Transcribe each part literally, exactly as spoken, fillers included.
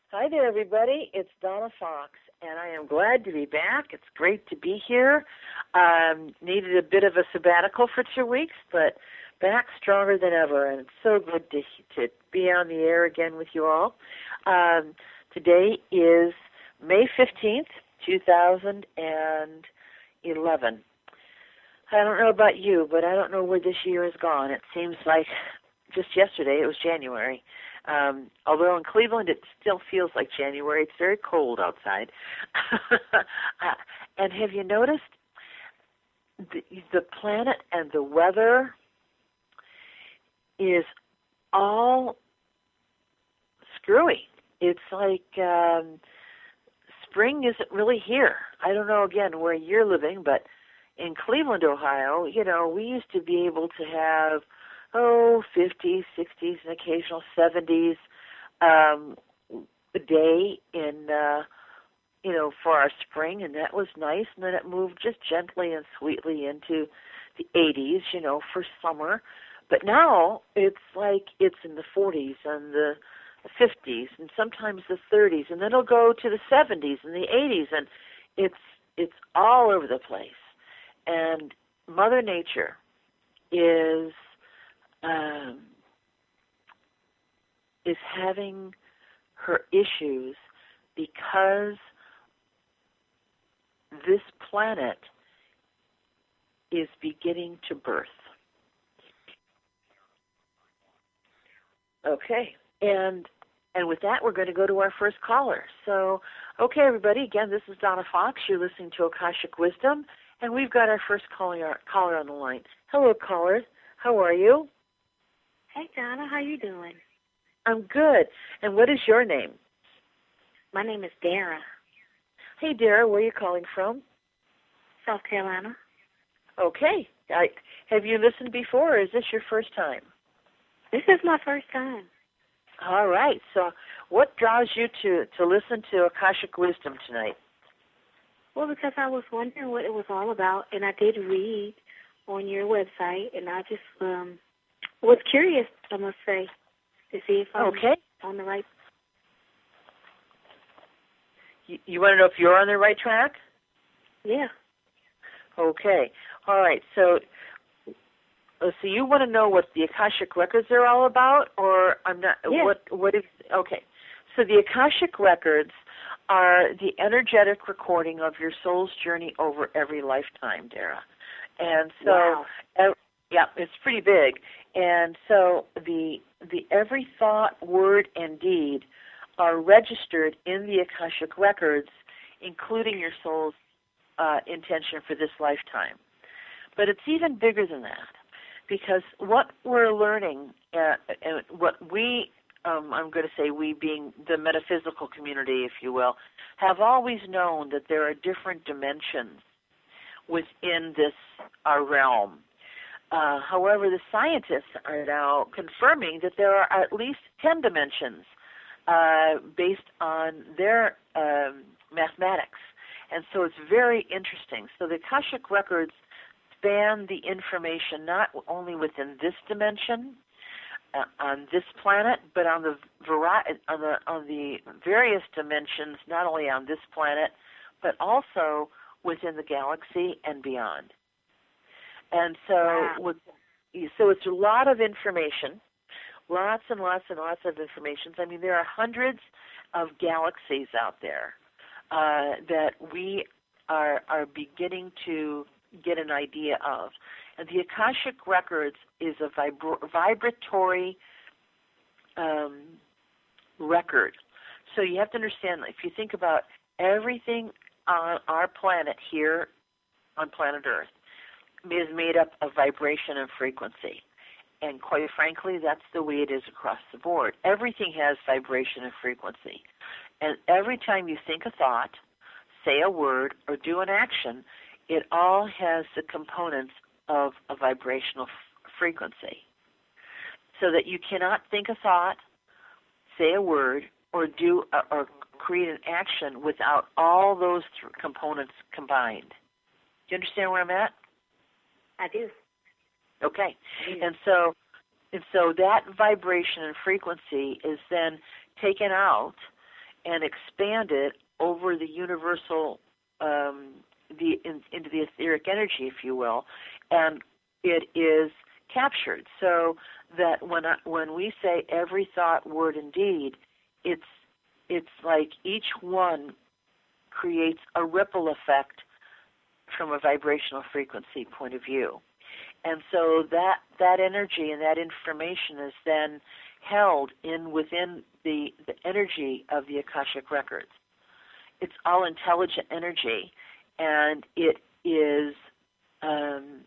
Hi there, everybody. It's Donna Fox, and I am glad to be back. It's great to be here. Um, needed a bit of a sabbatical for two weeks, but back stronger than ever, and it's so good to to be on the air again with you all. Um, today is May fifteenth, two thousand eleven. I don't know about you, but I don't know where this year has gone. It seems like just yesterday it was January. Um, although in Cleveland it still feels like January. It's very cold outside. uh, and have you noticed the, the planet and the weather is all screwy? It's like um, spring isn't really here. I don't know, again, where you're living, but in Cleveland, Ohio, you know, we used to be able to have oh, fifties, sixties, and occasional seventies um, a day in, uh, you know, for our spring, and that was nice. And then it moved just gently and sweetly into the eighties, you know, for summer. But now it's like it's in the forties and the fifties and sometimes the thirties, and then it'll go to the seventies and the eighties, and it's it's all over the place. And Mother Nature is Um, is having her issues because this planet is beginning to birth. Okay, and and with that, we're going to go to our first caller. So, okay, everybody, again, this is Donna Fox. You're listening to Akashic Wisdom, and we've got our first caller, caller on the line. Hello, caller. How are you? Hey, Donna, how you doing? I'm good. And what is your name? My name is Dara. Hey, Dara, where are you calling from? South Carolina. Okay. I, have you listened before, or is this your first time? This is my first time. All right. So what draws you to, to listen to Akashic Wisdom tonight? Well, because I was wondering what it was all about, and I did read on your website, and I just um, was curious, I must say, to see if I'm okay. on the right. You, you want to know if you're on the right track? Yeah. Okay. All right. So, so you want to know what the Akashic Records are all about, or I'm not? Yeah. What? What is? Okay. So the Akashic Records are the energetic recording of your soul's journey over every lifetime, Dara. And so, wow. uh, yeah, it's pretty big. And so the the every thought, word, and deed are registered in the Akashic Records, including your soul's uh, intention for this lifetime. But it's even bigger than that, because what we're learning, uh, and what we, um, I'm going to say we being the metaphysical community, if you will, have always known that there are different dimensions within this our realm. Uh, however, the scientists are now confirming that there are at least ten dimensions uh, based on their um, mathematics. And so it's very interesting. So the Akashic Records span the information not only within this dimension, uh, on this planet, but on the, vari- on the on the various dimensions, not only on this planet, but also within the galaxy and beyond. And so, wow. with, so it's a lot of information, lots and lots and lots of information. I mean, there are hundreds of galaxies out there uh, that we are are beginning to get an idea of. And the Akashic Records is a vibra- vibratory um, record. So you have to understand, if you think about everything on our planet here on planet Earth, is made up of vibration and frequency. And quite frankly, that's the way it is across the board. Everything has vibration and frequency. And every time you think a thought, say a word, or do an action, it all has the components of a vibrational f- frequency. So that you cannot think a thought, say a word, or do a, or create an action without all those th- components combined. Do you understand where I'm at? I do. Okay. I do. And so and so that vibration and frequency is then taken out and expanded over the universal, um, the in, into the etheric energy, if you will, and it is captured. So that when I, when we say every thought, word, and deed, it's it's like each one creates a ripple effect from a vibrational frequency point of view. And so that that energy and that information is then held in within the, the energy of the Akashic Records. It's all intelligent energy, and it is, um,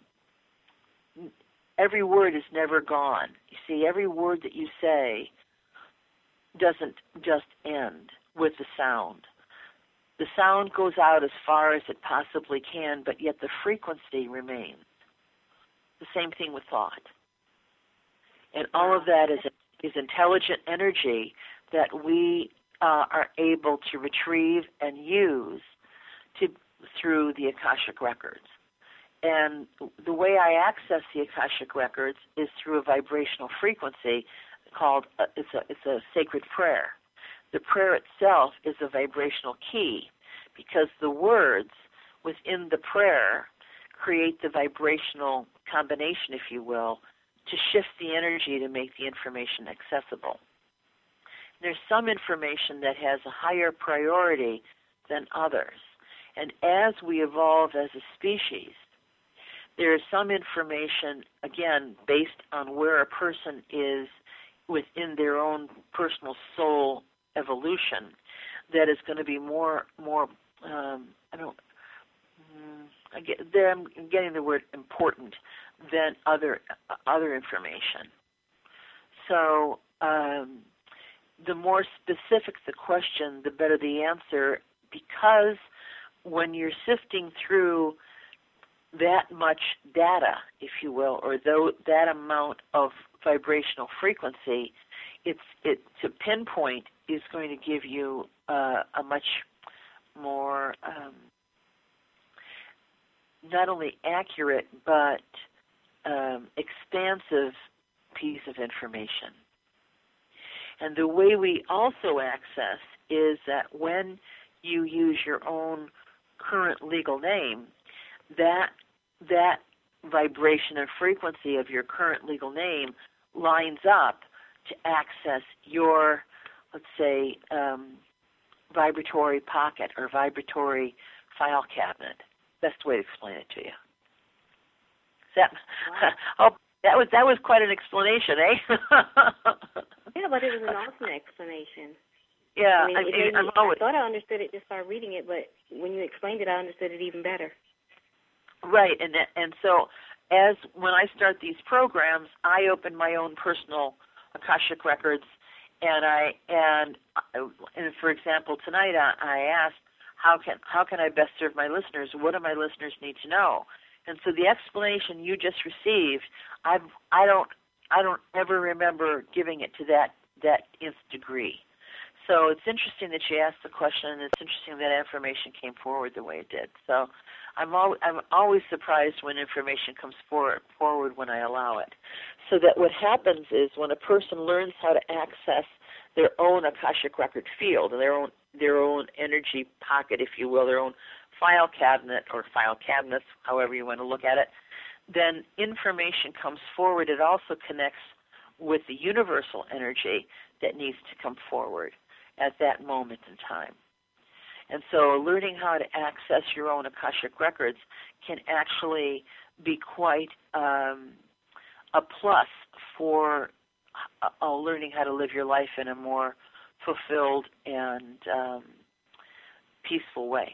every word is never gone. You see, every word that you say doesn't just end with the sound. The sound goes out as far as it possibly can, but yet the frequency remains. The same thing with thought. And all of that is, is intelligent energy that we uh, are able to retrieve and use to through the Akashic Records. And the way I access the Akashic Records is through a vibrational frequency called, uh, it's a, it's a sacred prayer. The prayer itself is a vibrational key because the words within the prayer create the vibrational combination, if you will, to shift the energy to make the information accessible. There's some information that has a higher priority than others. And as we evolve as a species, there is some information, again, based on where a person is within their own personal soul evolution, that is going to be more, more. Um, I don't. Mm, I get there. I'm getting the word important than other uh, other information. So um, the more specific the question, the better the answer, because when you're sifting through that much data, if you will, or though that amount of vibrational frequency, it's it to pinpoint is going to give you uh, a much more um, not only accurate but um, expansive piece of information. And the way we also access is that when you use your own current legal name, that that vibration and frequency of your current legal name lines up to access your, let's say, um, vibratory pocket or vibratory file cabinet. Best way to explain it to you. That, wow. oh, that was that was quite an explanation, eh? Yeah, but it was an awesome explanation. Yeah, I, mean, I, it I, me, always, I thought I understood it just by reading it, but when you explained it, I understood it even better. Right, and and so as when I start these programs, I open my own personal Akashic Records, and I and and for example tonight I, I asked how can how can I best serve my listeners? What do my listeners need to know? And so the explanation you just received, I I don't I don't ever remember giving it to that that nth degree. So it's interesting that you asked the question, and it's interesting that information came forward the way it did. So I'm al- I'm always surprised when information comes forward, forward when I allow it. So that what happens is when a person learns how to access their own Akashic Record field, their own their own energy pocket, if you will, their own file cabinet or file cabinets, however you want to look at it, then information comes forward. It also connects with the universal energy that needs to come forward at that moment in time. And so learning how to access your own Akashic Records can actually be quite um, a plus for uh, learning how to live your life in a more fulfilled and um, peaceful way.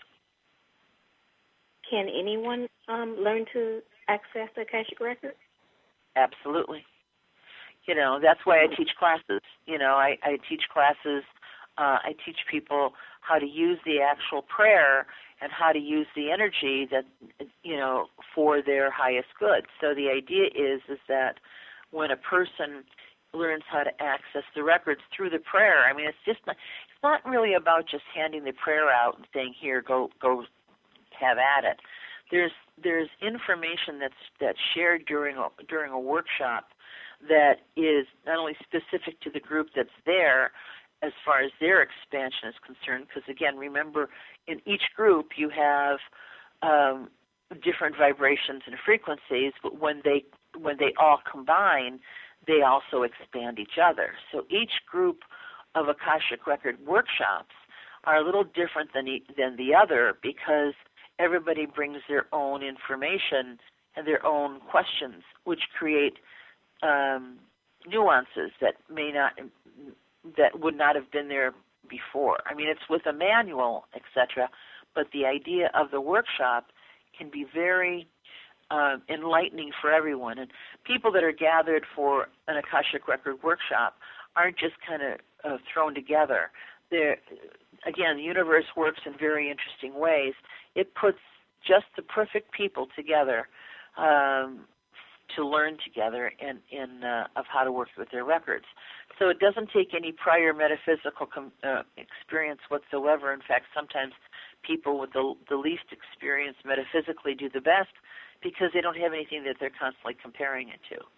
Can anyone um, learn to access the Akashic Records? Absolutely. You know, that's why I teach classes. You know, I, I teach classes. Uh, I teach people how to use the actual prayer and how to use the energy that, you know, for their highest good. So the idea is is that when a person learns how to access the records through the prayer, I mean, it's just not, it's not really about just handing the prayer out and saying, here, go go have at it. There's there's information that's that's shared during a, during a workshop that is not only specific to the group that's there, as far as their expansion is concerned, because again, remember, in each group you have um, different vibrations and frequencies, but when they when they all combine, they also expand each other. So each group of Akashic Record workshops are a little different than e- than the other, because everybody brings their own information and their own questions, which create um, nuances that may not that would not have been there before. I mean, it's with a manual, et cetera, but the idea of the workshop can be very uh, enlightening for everyone. And people that are gathered for an Akashic Record workshop aren't just kind of uh, thrown together. They're, again, the universe works in very interesting ways. It puts just the perfect people together um, to learn together in, in uh, of how to work with their records. So it doesn't take any prior metaphysical com- uh, experience whatsoever. In fact, sometimes people with the, the least experience metaphysically do the best because they don't have anything that they're constantly comparing it to.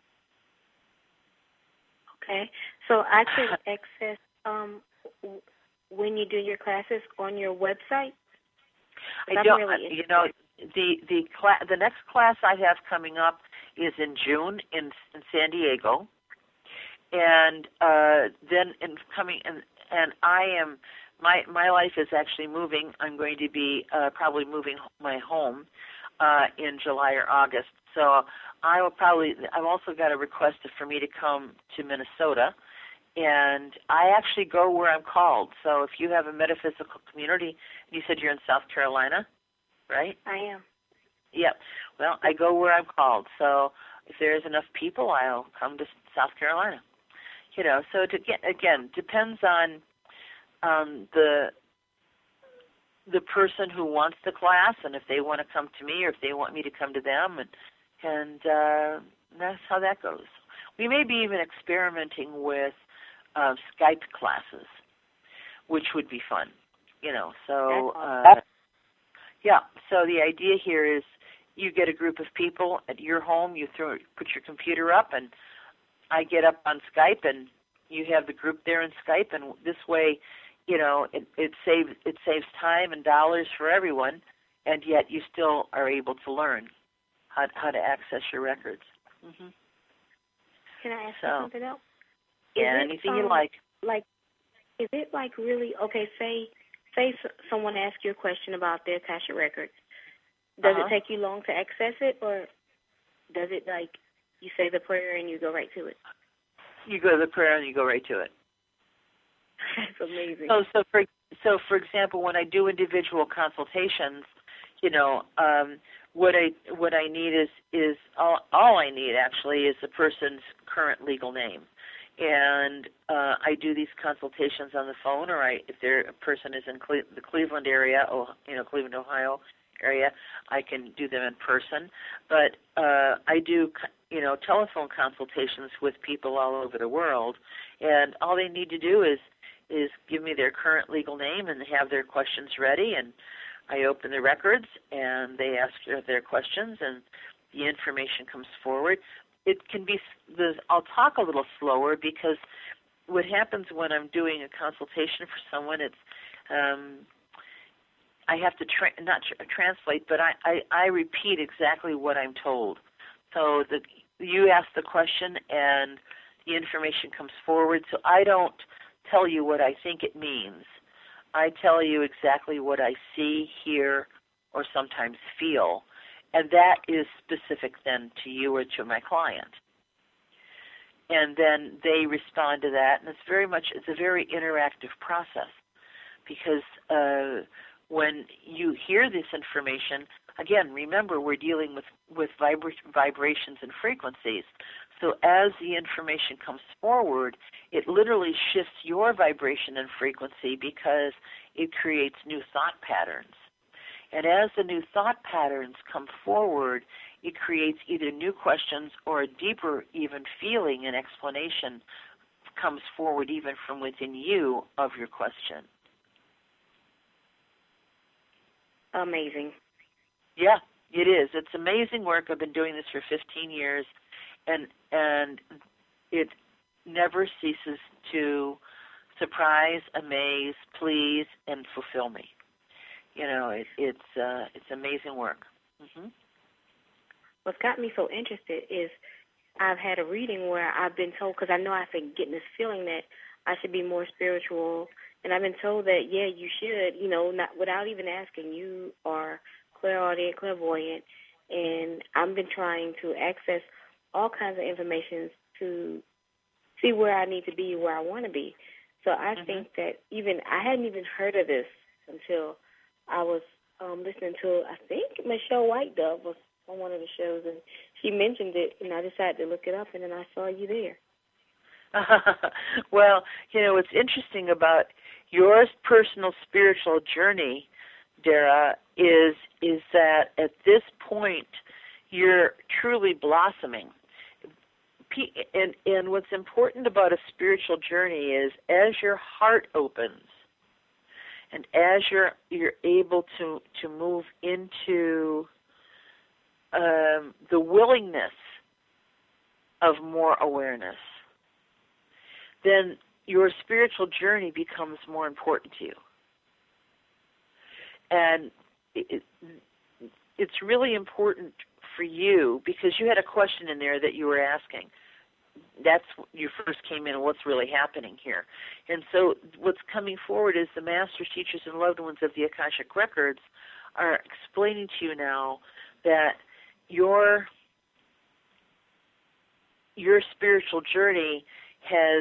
Okay. So I can access um, when you do your classes on your website? I don't, really you know, the the cla- the next class I have coming up is in June in, in San Diego, and uh, then in coming and and I am my my life is actually moving. I'm going to be uh, probably moving my home uh, in July or August. So I will probably. I've also got a request for me to come to Minnesota. And I actually go where I'm called. So if you have a metaphysical community, you said you're in South Carolina, right? I am. Yep. Well, I go where I'm called. So if there's enough people, I'll come to South Carolina. You know, so to get, again, depends on um, the the person who wants the class, and if they want to come to me or if they want me to come to them, and and uh, that's how that goes. We may be even experimenting with Uh, Skype classes, which would be fun, you know. So, uh, yeah. So the idea here is you get a group of people at your home. You throw, put your computer up, and I get up on Skype, and you have the group there in Skype, and this way, you know, it, it saves it saves time and dollars for everyone, and yet you still are able to learn how how to access your records. Mm-hmm. Can I ask so, you something else? Yeah, it, anything um, you like. Like, is it like really, okay, say say someone asks you a question about their Akashic Records. Does uh-huh. it take you long to access it, or does it, like, you say the prayer and you go right to it? You go to the prayer and you go right to it. That's amazing. So, so for so for example, when I do individual consultations, you know, um, what I what I need is is all, all I need actually is the person's current legal name. And uh, I do these consultations on the phone, or I, if there a person is in Cle- the Cleveland area, or you know, Cleveland, Ohio area, I can do them in person. But uh, I do, you know, telephone consultations with people all over the world, and all they need to do is is give me their current legal name and have their questions ready, and I open the records and they ask their questions, and the information comes forward. It can be, I'll talk a little slower because what happens when I'm doing a consultation for someone, it's, um, I have to, tra- not tra- translate, but I, I, I repeat exactly what I'm told. So the, you ask the question and the information comes forward, so I don't tell you what I think it means. I tell you exactly what I see, hear, or sometimes feel. And that is specific then to you or to my client. And then they respond to that, and it's very much, it's a very interactive process because uh, when you hear this information, again, remember we're dealing with, with vibra- vibrations and frequencies. So as the information comes forward, it literally shifts your vibration and frequency because it creates new thought patterns. And as the new thought patterns come forward, it creates either new questions or a deeper even feeling and explanation comes forward even from within you of your question. Amazing. Yeah, it is. It's amazing work. I've been doing this for fifteen years, and and it never ceases to surprise, amaze, please, and fulfill me. You know, it, it's uh, it's amazing work. Mm-hmm. What's got me so interested is I've had a reading where I've been told, because I know I've been getting this feeling that I should be more spiritual, and I've been told that, yeah, you should, you know, not without even asking. You are clairaudient, clairvoyant, and I've been trying to access all kinds of information to see where I need to be, where I want to be. So I mm-hmm. think that even, I hadn't even heard of this until I was um, listening to, I think, Michelle White Dove was on one of the shows, and she mentioned it, and I decided to look it up, and then I saw you there. Well, you know, what's interesting about your personal spiritual journey, Dara, is is that at this point you're truly blossoming. And, and what's important about a spiritual journey is as your heart opens and as you're you're able to, to move into um, the willingness of more awareness, then your spiritual journey becomes more important to you. And it, it's really important for you because you had a question in there that you were asking. That's you first came in and what's really happening here. And so what's coming forward is the masters, teachers, and loved ones of the Akashic Records are explaining to you now that your your spiritual journey has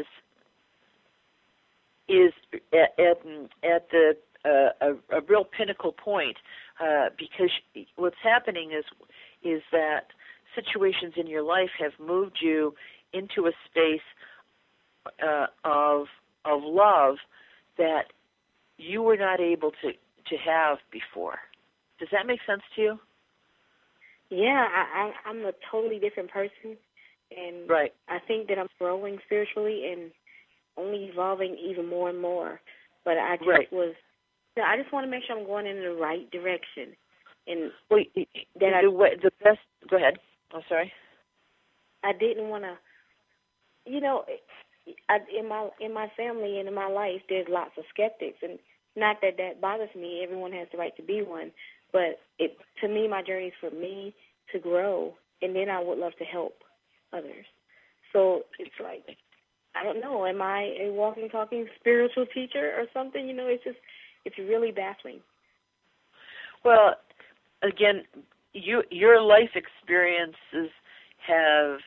is at at, at the uh, a, a real pinnacle point uh, because what's happening is is that situations in your life have moved you into a space uh, of of love that you were not able to, to have before. Does that make sense to you? Yeah, I, I, I'm a totally different person, and right. I think that I'm growing spiritually and only evolving even more and more. But I just right. was, I just want to make sure I'm going in the right direction. And well, that the, way, the best. Go ahead. I'm sorry. I didn't want to. You know, I, in my in my family and in my life, there's lots of skeptics, and not that that bothers me. Everyone has the right to be one, but it to me, my journey is for me to grow, and then I would love to help others. So it's like, I don't know, am I a walking, talking spiritual teacher or something? You know, it's just it's really baffling. Well, again, you your life experiences have.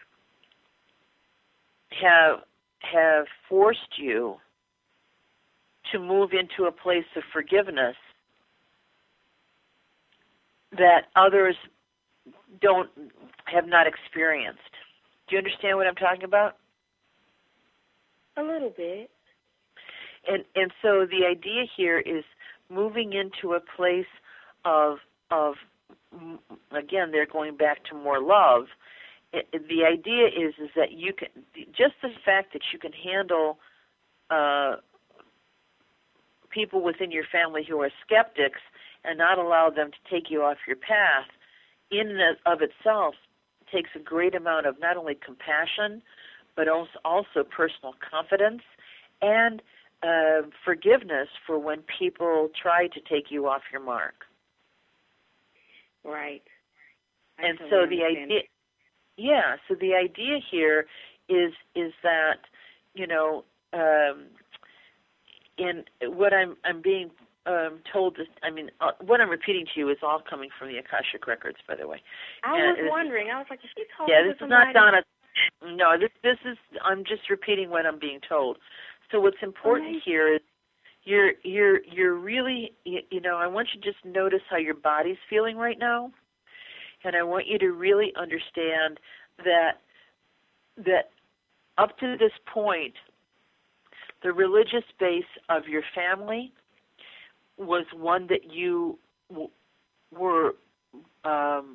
have have forced you to move into a place of forgiveness that others don't have not experienced. Do you understand what I'm talking about? A little bit. And and so the idea here is moving into a place of of again, they're going back to more love. It, the idea is is that you can just the fact that you can handle uh, people within your family who are skeptics and not allow them to take you off your path in and of itself takes a great amount of not only compassion but also, also personal confidence and uh, forgiveness for when people try to take you off your mark. Right. I and totally so the understand. idea. Yeah, so the idea here is is that, you know, um, in what I'm I'm being um, told, to, I mean, uh, what I'm repeating to you is all coming from the Akashic Records, by the way. I and was wondering. I was like, is she talking yeah, to this somebody? is not Donna. No, this this is. I'm just repeating what I'm being told. So what's important right. here is you're you're you're really, you, you know, I want you to just notice how your body's feeling right now. And I want you to really understand that that up to this point, the religious base of your family was one that you w- were um,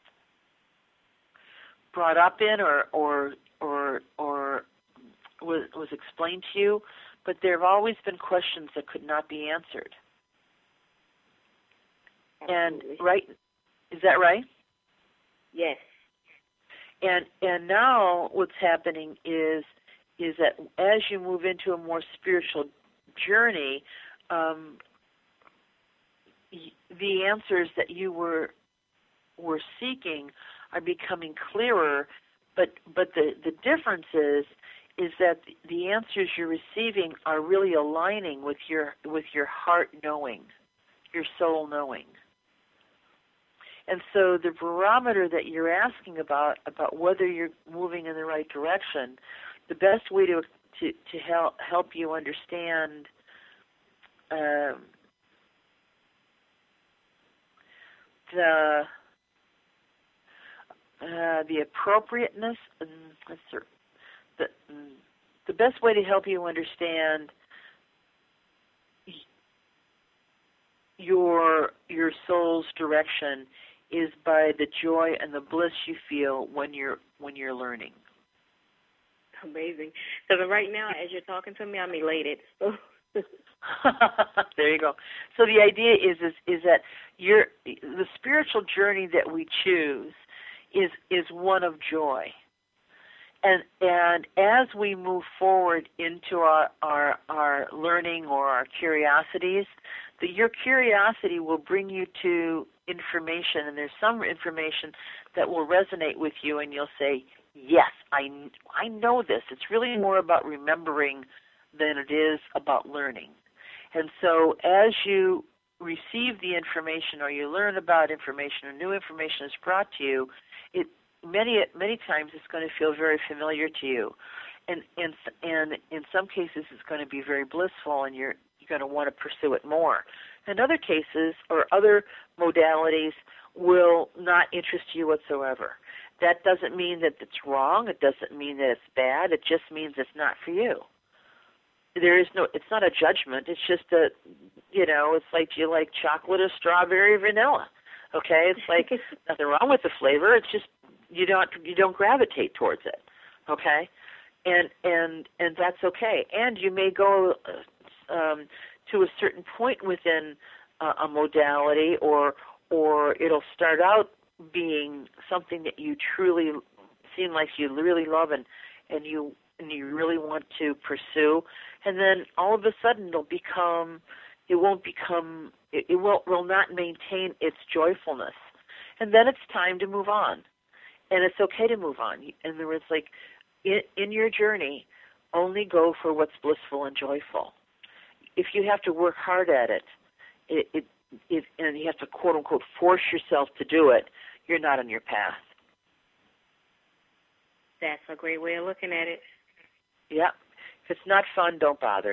brought up in, or or or or was was explained to you. But there have always been questions that could not be answered. Absolutely. And right, is that right? Yes. And and now what's happening is is that as you move into a more spiritual journey, um, the answers that you were were seeking are becoming clearer. But but the, the difference is is that the answers you're receiving are really aligning with your with your heart knowing, your soul knowing. And so the barometer that you're asking about, about whether you're moving in the right direction, the best way to to, to help help you understand um, the uh, the appropriateness, and the the best way to help you understand your your soul's direction is by the joy and the bliss you feel when you're when you're learning. Amazing. So right now, as you're talking to me, I'm elated. There you go. So the idea is is is that your the spiritual journey that we choose is is one of joy. And and as we move forward into our, our, our learning or our curiosities, the, your curiosity will bring you to information, and there's some information that will resonate with you, and you'll say, yes, I, I know this. It's really more about remembering than it is about learning. And so as you receive the information or you learn about information or new information is brought to you, it Many many times it's going to feel very familiar to you, and and and in some cases it's going to be very blissful, and you're you're going to want to pursue it more. In other cases or other modalities will not interest you whatsoever. That doesn't mean that it's wrong. It doesn't mean that it's bad. It just means it's not for you. There is no. It's not a judgment. It's just a, you know, it's like, do you like chocolate or strawberry or vanilla? Okay, it's like nothing wrong with the flavor. It's just you don't you don't gravitate towards it, okay, and and and that's okay. And you may go um, to a certain point within uh, a modality, or or it'll start out being something that you truly seem like you really love and and you and you really want to pursue, and then all of a sudden it'll become it won't become it, it will will not maintain its joyfulness, and then it's time to move on. And it's okay to move on. In other words, like in, in your journey, only go for what's blissful and joyful. If you have to work hard at it, it, it, it and you have to quote unquote force yourself to do it, you're not on your path. That's a great way of looking at it. Yeah. If it's not fun, don't bother.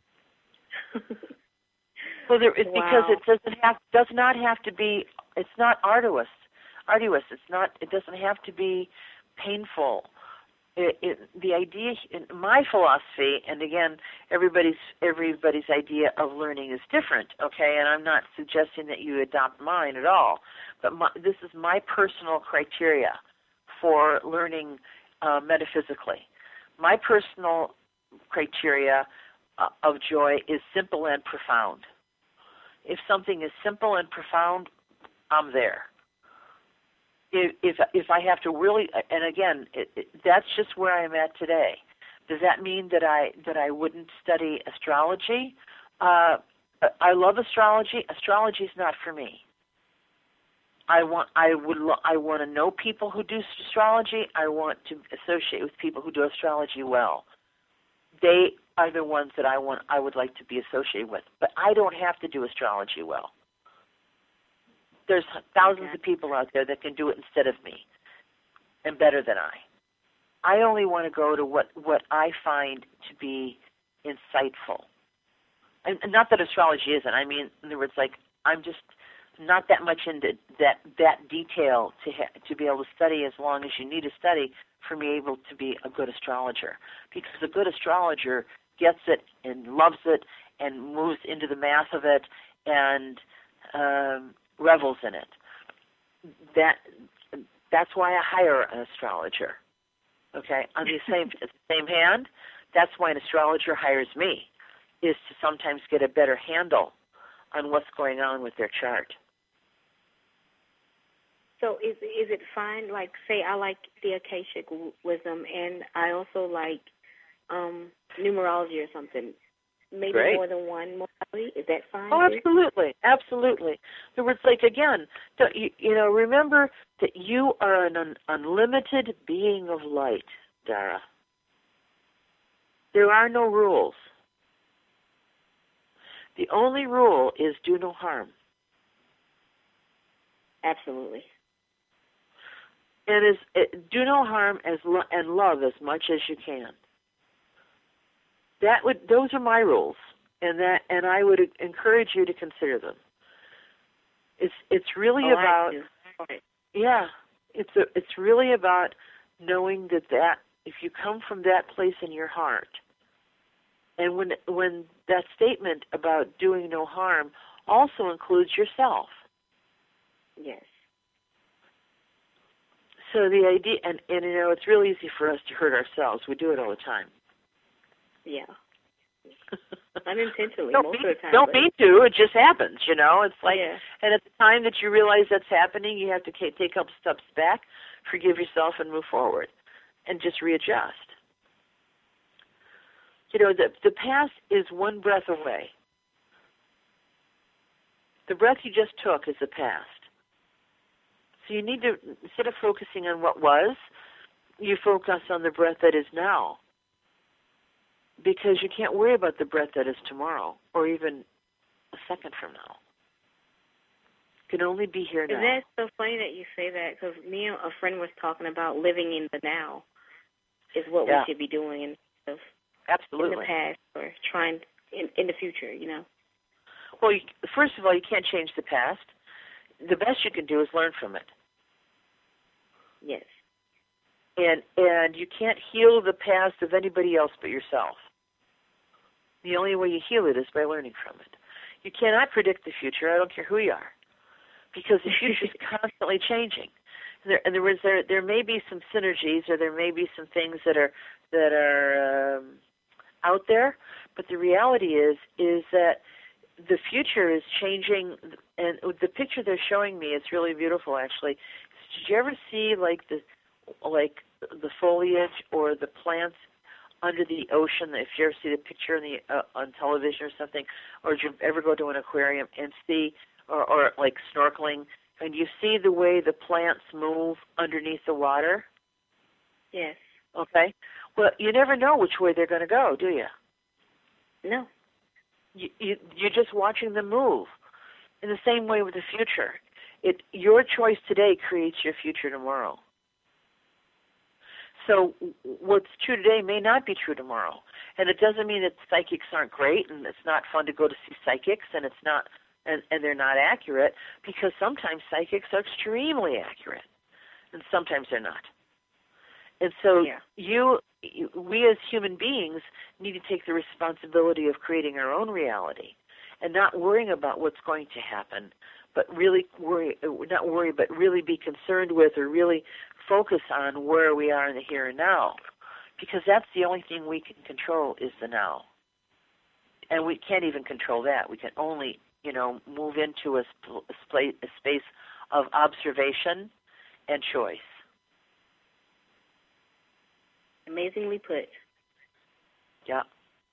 Well, there, it's wow. because it doesn't have does not have to be. It's not arduous. Arduous. It's not. It doesn't have to be painful. It, it, the idea, in my philosophy, and again, everybody's everybody's idea of learning is different. Okay, and I'm not suggesting that you adopt mine at all. But my, this is my personal criteria for learning uh, metaphysically. My personal criteria uh, of joy is simple and profound. If something is simple and profound, I'm there. If, if if I have to really, and again, it, it, that's just where I'm at today. Does that mean that I that I wouldn't study astrology? Uh, I love astrology. Astrology is not for me. I want I would lo- I want to know people who do astrology. I want to associate with people who do astrology well. They are the ones that I want. I would like to be associated with. But I don't have to do astrology well. There's thousands okay. of people out there that can do it instead of me, and better than I. I only want to go to what, what I find to be insightful. And not that astrology isn't. I mean, in other words, like I'm just not that much into that that detail to ha- to be able to study as long as you need to study for me able to be a good astrologer. Because a good astrologer gets it and loves it and moves into the math of it and um, revels in it. That that's why I hire an astrologer. Okay, on the same same hand, that's why an astrologer hires me, is to sometimes get a better handle on what's going on with their chart. So is is it fine? Like, say I like the Akashic wisdom, and I also like um, numerology or something. Maybe Great. more than one modality. Is that fine? Oh, too? absolutely, absolutely. In other words, like again, don't you, you know, remember that you are an un- unlimited being of light, Dara. There are no rules. The only rule is do no harm. Absolutely. And is it, do no harm as lo- and love as much as you can. That would those are my rules, and that and I would encourage you to consider them. It's it's really oh, about I do. Okay. yeah. It's a, it's really about knowing that that if you come from that place in your heart, and when when that statement about doing no harm also includes yourself. Yes. So the idea, and, and you know, it's real easy for us to hurt ourselves. We do it all the time. Yeah. Unintentionally, don't most mean, of the time. Don't but... mean to. It just happens, you know. It's like, yeah. And at the time that you realize that's happening, you have to take a couple steps back, forgive yourself, and move forward, and just readjust. You know, the the past is one breath away. The breath you just took is the past. So you need to, instead of focusing on what was, you focus on the breath that is now. Because you can't worry about the breath that is tomorrow, or even a second from now. You can only be here now. And that's so funny that you say that, because me and a friend was talking about living in the now is what yeah. we should be doing instead of Absolutely. in the past or trying in, in the future, you know. Well, you, first of all, you can't change the past. The best you can do is learn from it. Yes. And and you can't heal the past of anybody else but yourself. The only way you heal it is by learning from it. You cannot predict the future. I don't care who you are, because the future is constantly changing. And there, and there, was, there, there may be some synergies, or there may be some things that are that are um, out there, but the reality is is that the future is changing. And the picture they're showing me is really beautiful, actually. Did you ever see like the like the foliage or the plants under the ocean? If you ever see the picture in the, uh, on television or something, or did you ever go to an aquarium and see, or, or like snorkeling, and you see the way the plants move underneath the water? Yes. Okay. Well, you never know which way they're going to go, do you? No. You, you, you're just watching them move. In the same way with the future. It, your choice today creates your future tomorrow. So what's true today may not be true tomorrow. And it doesn't mean that psychics aren't great and it's not fun to go to see psychics and it's not and, and they're not accurate, because sometimes psychics are extremely accurate and sometimes they're not. And so yeah. you, you we as human beings need to take the responsibility of creating our own reality and not worrying about what's going to happen, but really worry, not worry, but really be concerned with or really focus on where we are in the here and now, because that's the only thing we can control is the now. And we can't even control that. We can only, you know, move into a, sp- a, sp- a space of observation and choice. Amazingly put. Yeah.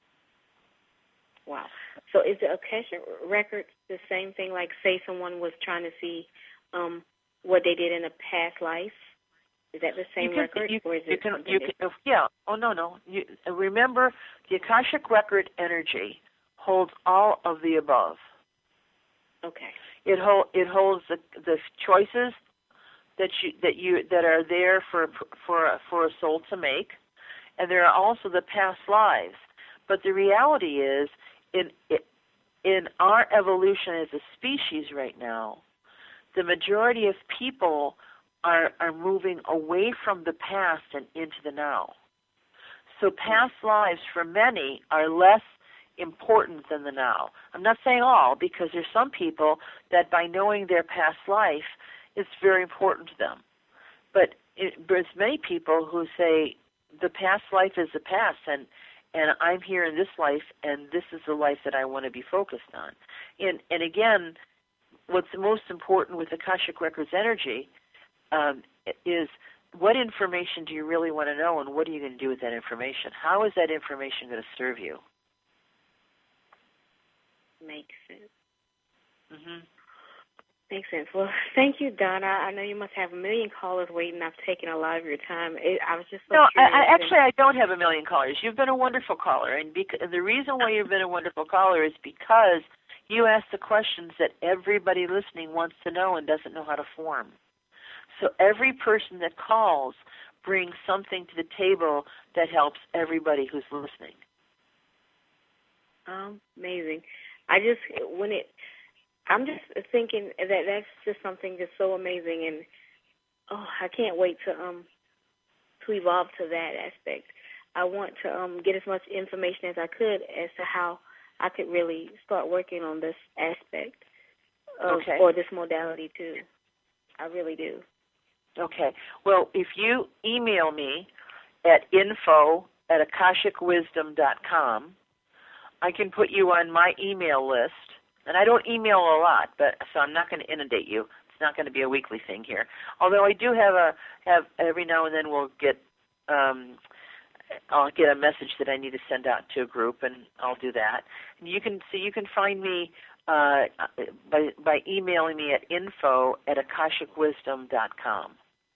Wow. So is the Akashic record the same thing, like say someone was trying to see um, what they did in a past life? Is that the same you can, record, you, or is you it can, something you can, Yeah. Oh, no, no. You, remember, the Akashic record energy holds all of the above. Okay. It hold, it holds the the choices that you that you that are there for for for a soul to make, and there are also the past lives. But the reality is, in in our evolution as a species right now, the majority of people are are moving away from the past and into the now. So past lives for many are less important than the now. I'm not saying all, because there's some people that by knowing their past life, it's very important to them. But it, there's many people who say the past life is the past, and and I'm here in this life, and this is the life that I want to be focused on. And and again, what's most important with Akashic Records energy um, is what information do you really want to know, and what are you going to do with that information? How is that information going to serve you? Makes sense. Mm-hmm. Makes sense. Well, thank you, Donna. I know you must have a million callers waiting. I've taken a lot of your time. It, I was just so no, curious. I, I, actually, I don't have a million callers. You've been a wonderful caller, and bec- the reason why you've been a wonderful caller is because you ask the questions that everybody listening wants to know and doesn't know how to form. So every person that calls brings something to the table that helps everybody who's listening. Um, amazing. I just, when it, I'm just thinking that that's just something just so amazing, and oh, I can't wait to um to evolve to that aspect. I want to um get as much information as I could as to how I could really start working on this aspect of, okay. or this modality too. I really do. Okay. Well, if you email me at info at akashic wisdom dot com, I can put you on my email list. And I don't email a lot, but so I'm not going to inundate you. It's not going to be a weekly thing here. Although I do have a have every now and then we'll get um, I'll get a message that I need to send out to a group, and I'll do that. And you can so you can find me uh, by by emailing me at info at akashic wisdom dot com.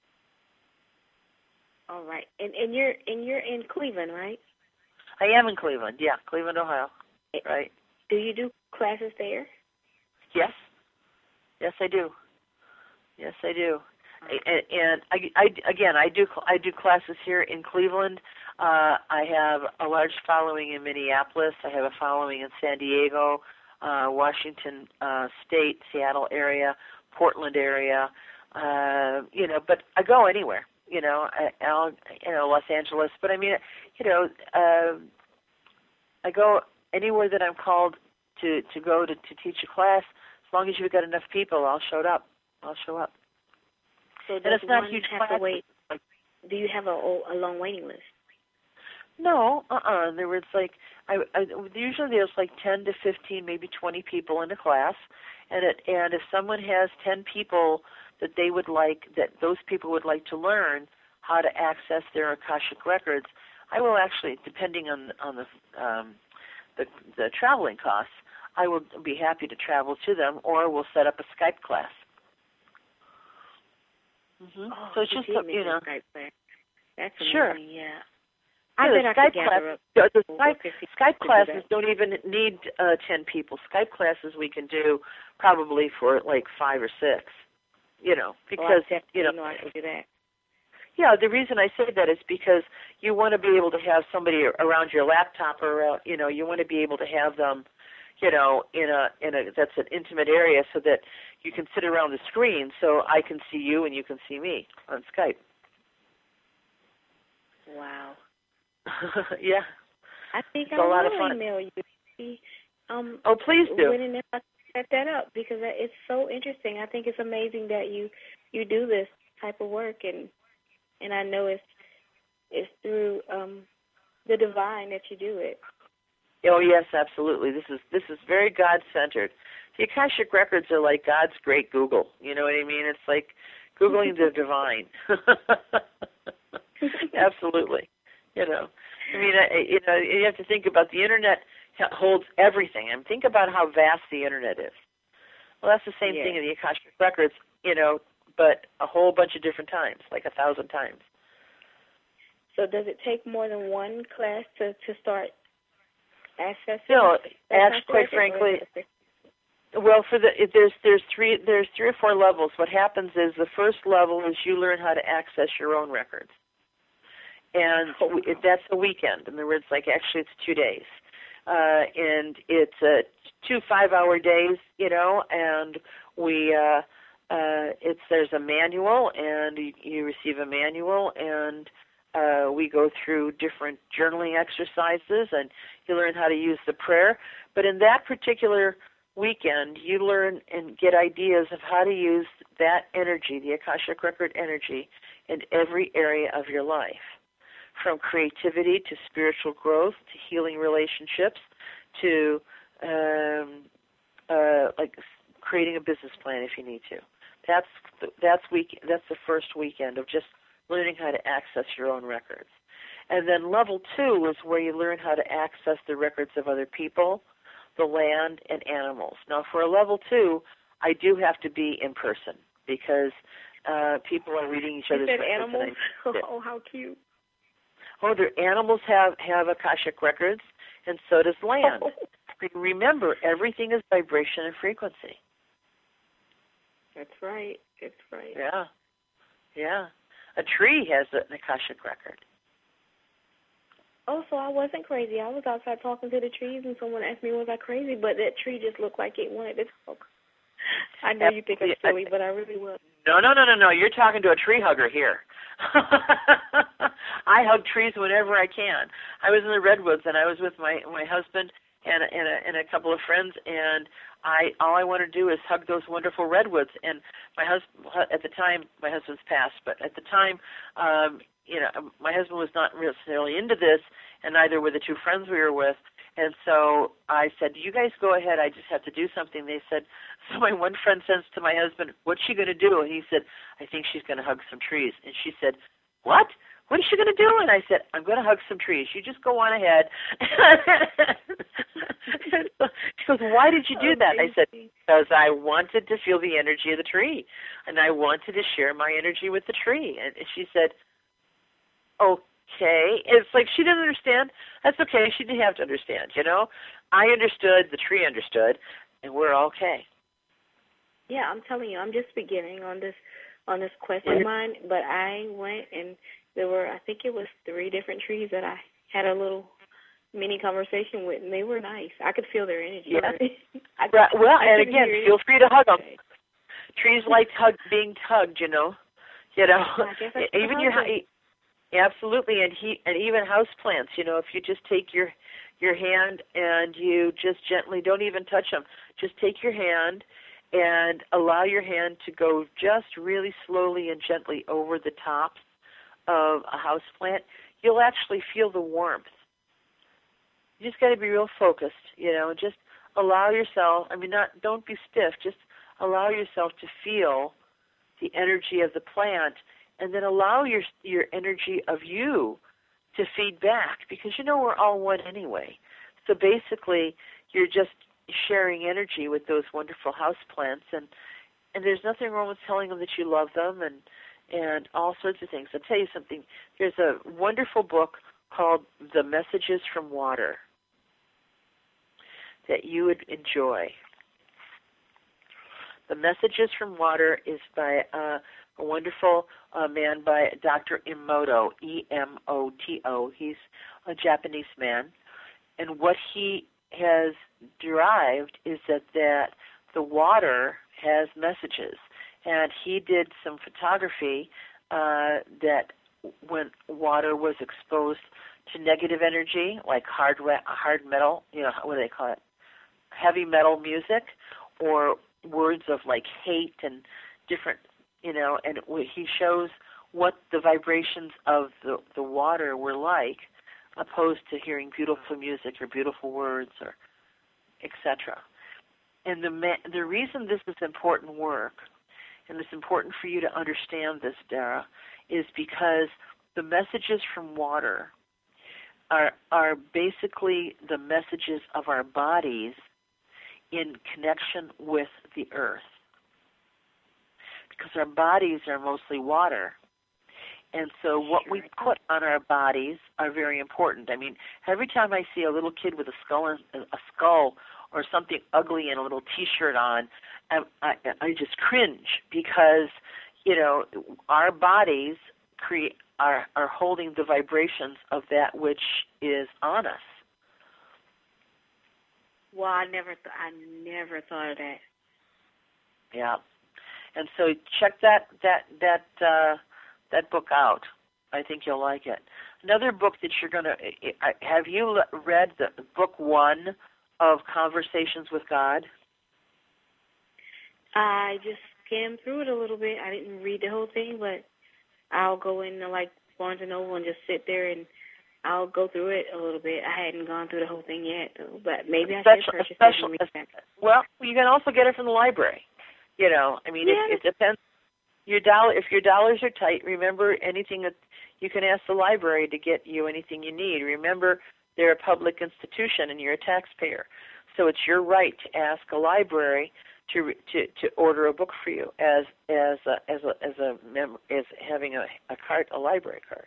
All right, and and you're and you're in Cleveland, right? I am in Cleveland. Yeah, Cleveland, Ohio. Right. Do you do classes there? Yes. Yes, I do. Yes, I do. And, and I, I, again, I do I do classes here in Cleveland. Uh, I have a large following in Minneapolis. I have a following in San Diego, uh, Washington uh, State, Seattle area, Portland area. Uh, you know, but I go anywhere. You know, I, I'll, you know, Los Angeles. But I mean, you know, uh, I go anywhere that I'm called to, to go to, to teach a class. As long as you've got enough people, I'll show up. I'll show up. So does and it's not one huge have classes. to wait? Do you have a, a long waiting list? No, uh-uh. There was like, I, I, usually there's like ten to fifteen, maybe twenty people in a class. And it, and if someone has ten people that they would like, that those people would like to learn how to access their Akashic records, I will actually, depending on on the um, the, the traveling costs, I will be happy to travel to them, or we'll set up a Skype class. Mm-hmm. Oh, so it's just, you, you know. Skype class. That's amazing, sure. yeah. I yeah, bet I could gather class, up. The Skype, Skype classes do don't even need uh, ten people. Skype classes we can do probably for like five or six, you know, because, oh, I you know. know I can do that. Yeah, the reason I say that is because you want to be able to have somebody around your laptop, or uh, you know, you want to be able to have them, you know, in a in a that's an intimate area, so that you can sit around the screen, so I can see you and you can see me on Skype. Wow. Yeah. I think it's I a lot will of fun. email you. Um, oh, please do. When and if I set that up, because it's so interesting. I think it's amazing that you you do this type of work, and. And I know it's it's through um, the divine that you do it. Oh yes, absolutely. This is this is very God-centered. The Akashic records are like God's great Google. You know what I mean? It's like Googling the divine. Absolutely. You know, I mean, I, you know, you have to think about the internet holds everything. I mean, think about how vast the internet is. Well, that's the same yeah. thing in the Akashic records. You know. But a whole bunch of different times, like a thousand times. So does it take more than one class to, to start accessing? No, actually, quite frankly, well, for the there's there's three there's three or four levels. What happens is the first level is you learn how to access your own records, and oh, wow. we, that's a weekend. In other words, like actually it's two days, uh, and it's uh, two five-hour days, you know, and we. Uh, Uh, it's there's a manual, and you, you receive a manual, and uh, we go through different journaling exercises, and you learn how to use the prayer. But in that particular weekend, you learn and get ideas of how to use that energy, the Akashic Record energy, in every area of your life, from creativity to spiritual growth to healing relationships to um, uh, like creating a business plan if you need to. That's that's week. That's the first weekend of just learning how to access your own records. And then level two is where you learn how to access the records of other people, the land, and animals. Now, for a level two, I do have to be in person because uh, people are reading each other's you said records. Animals? Oh, how cute. Oh, their animals have, have Akashic records, and so does land. Remember, everything is vibration and frequency. That's right. That's right. Yeah. Yeah. A tree has an Akashic record. Oh, so I wasn't crazy. I was outside talking to the trees, and someone asked me, was I crazy? But that tree just looked like it wanted to talk. I know you think I'm silly, but I really was. No, no, no, no, no. You're talking to a tree hugger here. I hug trees whenever I can. I was in the redwoods, and I was with my my husband and and a, and a couple of friends, and I all I want to do is hug those wonderful redwoods. And my husband, at the time, my husband's passed, but at the time, um, you know, my husband was not necessarily into this, and neither were the two friends we were with. And so I said, you guys go ahead. I just have to do something. They said, so my one friend says to my husband, what's she going to do? And he said, I think she's going to hug some trees. And she said, what? What is she going to do? And I said, I'm going to hug some trees. You just go on ahead. She goes, why did you do that? I said, because I wanted to feel the energy of the tree, and I wanted to share my energy with the tree. And she said, okay. It's like she didn't understand. That's okay. She didn't have to understand, you know. I understood. The tree understood, and we're okay. Yeah, I'm telling you, I'm just beginning on this on this quest of mine. But I went, and there were, I think it was three different trees that I had a little mini conversation with, and they were nice. I could feel their energy. Yeah. I, right. Well, I and again, feel free to hug them. Trees like hug being tugged, you know. You know, I guess I even your absolutely, and he and even house plants. You know, if you just take your your hand and you just gently, don't even touch them. Just take your hand and allow your hand to go just really slowly and gently over the tops of a house plant. You'll actually feel the warmth. You just got to be real focused, you know, just allow yourself, I mean, not don't be stiff, just allow yourself to feel the energy of the plant, and then allow your your energy of you to feed back, because you know we're all one anyway. So basically, you're just sharing energy with those wonderful house plants, and and there's nothing wrong with telling them that you love them, and and all sorts of things. I'll tell you something. There's a wonderful book called The Messages from Water that you would enjoy. The Messages from Water is by uh, a wonderful uh, man by Doctor Emoto, E M O T O. He's a Japanese man. And what he has derived is that, that the water has messages. And he did some photography uh, that when water was exposed to negative energy, like hard hard metal, you know, what do they call it, heavy metal music, or words of like hate and different, you know, and he shows what the vibrations of the, the water were like, opposed to hearing beautiful music or beautiful words or et cetera. And the the reason this is important work, and it's important for you to understand this, Dara, is because the messages from water are are basically the messages of our bodies in connection with the earth. Because our bodies are mostly water. And so what we put on our bodies are very important. I mean, every time I see a little kid with a skull, a skull or something ugly and a little T-shirt on, I, I, I just cringe, because, you know, our bodies create are, are holding the vibrations of that which is on us. Well, I never, th- I never thought of that. Yeah, and so check that that that uh, that book out. I think you'll like it. Another book that you're gonna have you read the book one of Conversations with God? I just skimmed through it a little bit. I didn't read the whole thing, but I'll go into like Barnes and Noble and just sit there and I'll go through it a little bit. I hadn't gone through the whole thing yet, though, but maybe I should purchase it and read that. Well, you can also get it from the library. You know, I mean, yeah, it, it depends. Your dollar, if your dollars are tight, remember anything that you can ask the library to get you anything you need. Remember, they're a public institution and you're a taxpayer, so it's your right to ask a library to to to order a book for you as as a, as a as a mem- as having a a card, a library card.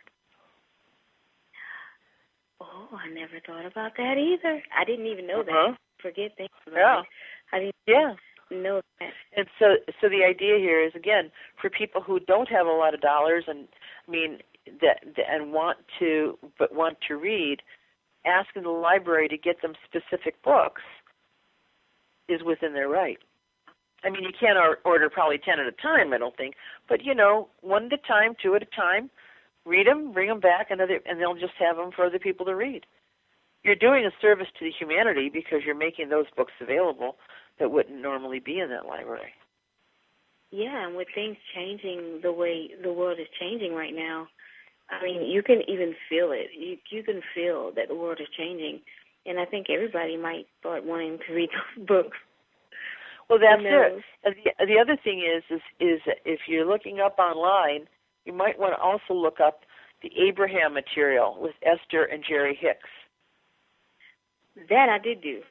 Oh, I never thought about that either. I didn't even know Uh-huh. that. Forget things about Yeah. it. I didn't Yeah. know that. And so, so the idea here is, again, for people who don't have a lot of dollars and, I mean, that, and want to, but want to read, asking the library to get them specific books is within their right. I mean, you can't order probably ten at a time, I don't think, but, you know, one at a time, two at a time, read them, bring them back, and, other, and they'll just have them for other people to read. You're doing a service to the humanity because you're making those books available that wouldn't normally be in that library. Yeah, and with things changing the way the world is changing right now, I mean, you can even feel it. You you can feel that the world is changing, and I think everybody might start wanting to read those books. Well, that's it. And the, the other thing is, is, is if you're looking up online, you might want to also look up the Abraham material with Esther and Jerry Hicks. That I did do.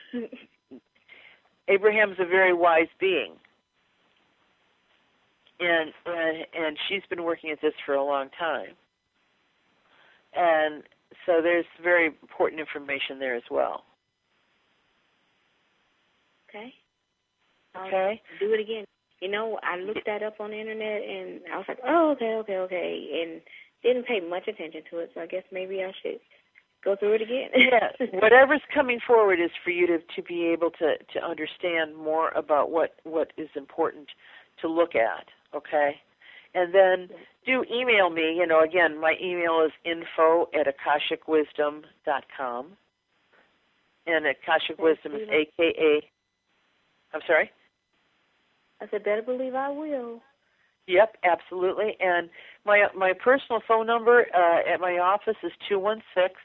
Abraham's a very wise being, and, and and she's been working at this for a long time, and so there's very important information there as well. Okay. Okay. I'll do it again. You know, I looked that up on the internet, and I was like, oh, okay, okay, okay, and didn't pay much attention to it, so I guess maybe I should go through it again. Yes. Whatever's coming forward is for you to, to be able to, to understand more about what, what is important to look at, okay? And then do email me. You know, again, my email is info at akashic wisdom dot com. And Akashic Wisdom is A K A, I'm sorry? I said, better believe I will. Yep, absolutely. And my my personal phone number uh, at my office is two one six,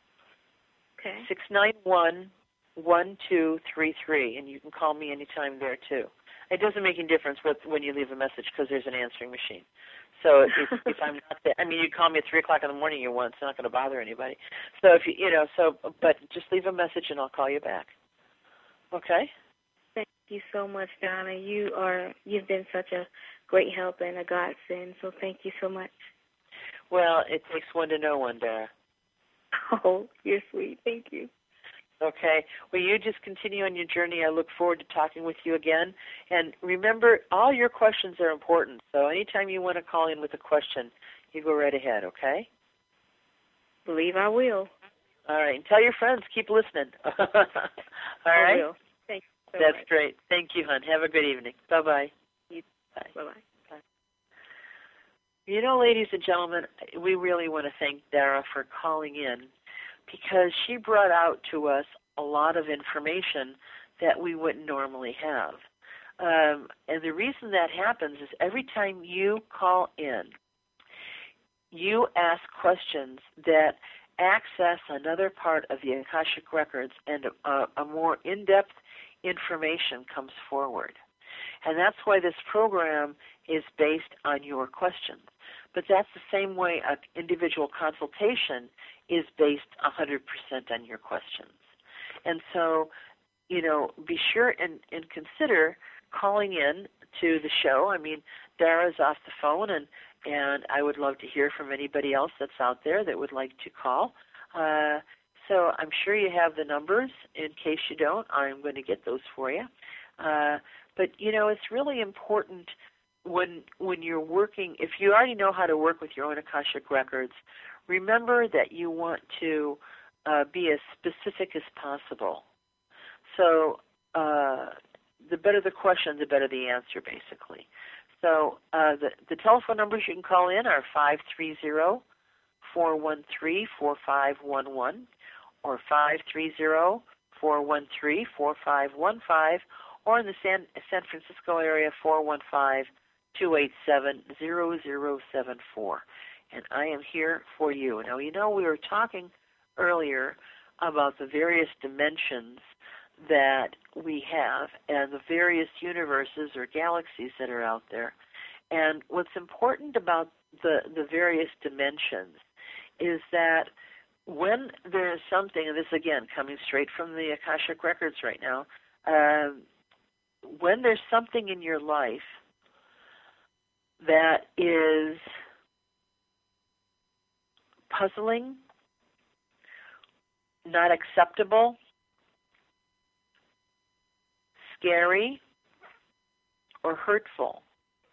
six nine one, one two three three, and you can call me anytime there, too. It doesn't make any difference with, when you leave a message because there's an answering machine. So if, if I'm not there, I mean, you call me at three o'clock in the morning, you want, it's not going to bother anybody. So if you, you know, so, but just leave a message and I'll call you back. Okay? Thank you so much, Donna. You are, you've been such a great help and a godsend, so thank you so much. Well, it takes one to know one, Dara. Oh, you're sweet. Thank you. Okay. Well, you just continue on your journey. I look forward to talking with you again. And remember, all your questions are important. So anytime you want to call in with a question, you go right ahead, okay? Believe I will. All right. And tell your friends. Keep listening. All right? I will. Thank you so That's much. great. Thank you, hon. Have a good evening. Bye-bye. You, Bye. Bye-bye. Bye. You know, ladies and gentlemen, we really want to thank Dara for calling in, because she brought out to us a lot of information that we wouldn't normally have. Um, and the reason that happens is every time you call in, you ask questions that access another part of the Akashic Records, and a, a more in-depth information comes forward. And that's why this program is based on your questions. But that's the same way an individual consultation is based one hundred percent on your questions. And so, you know, be sure and, and consider calling in to the show. I mean, Dara's off the phone, and, and I would love to hear from anybody else that's out there that would like to call. Uh, so I'm sure you have the numbers. In case you don't, I'm going to get those for you. Uh, but, you know, it's really important when when you're working, if you already know how to work with your own Akashic Records, remember that you want to uh, be as specific as possible. So uh, the better the question, the better the answer, basically. So uh, the, the telephone numbers you can call in are five three zero, four one three, four five one one or five three zero, four one three, four five one five, or in the San, San Francisco area, four one five, two eight seven, zero zero seven four. And I am here for you. Now, you know, we were talking earlier about the various dimensions that we have and the various universes or galaxies that are out there. And what's important about the, the various dimensions is that when there is something, and this again coming straight from the Akashic Records right now, uh, when there's something in your life that is puzzling, not acceptable, scary, or hurtful,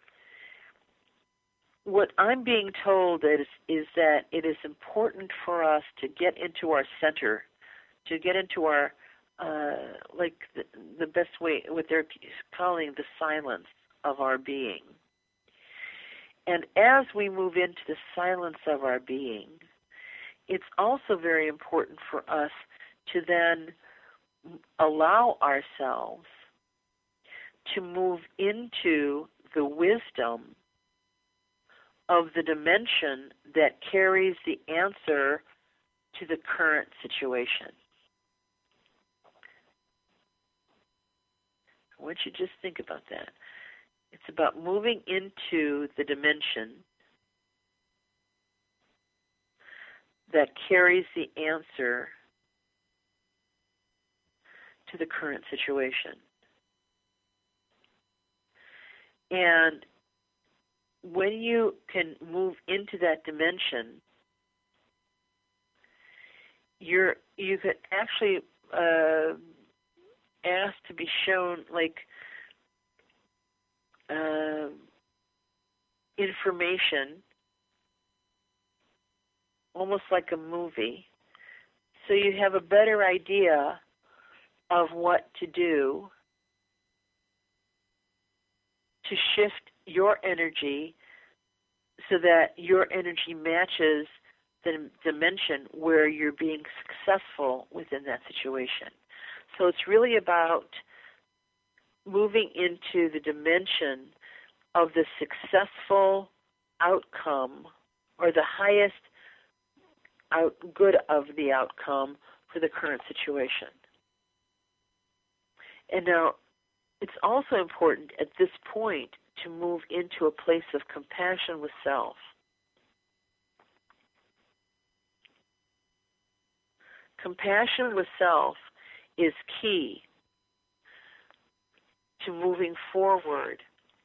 what I'm being told is, is that it is important for us to get into our center, to get into our, uh, like the, the best way, what they're calling the silence of our being. And as we move into the silence of our being, it's also very important for us to then allow ourselves to move into the wisdom of the dimension that carries the answer to the current situation. I want you to just think about that. It's about moving into the dimension that carries the answer to the current situation. And when you can move into that dimension, you're you could actually uh, ask to be shown like uh, information, almost like a movie, so you have a better idea of what to do to shift your energy so that your energy matches the dimension where you're being successful within that situation. So it's really about moving into the dimension of the successful outcome or the highest out good of the outcome for the current situation. And now, it's also important at this point to move into a place of compassion with self. Compassion with self is key to moving forward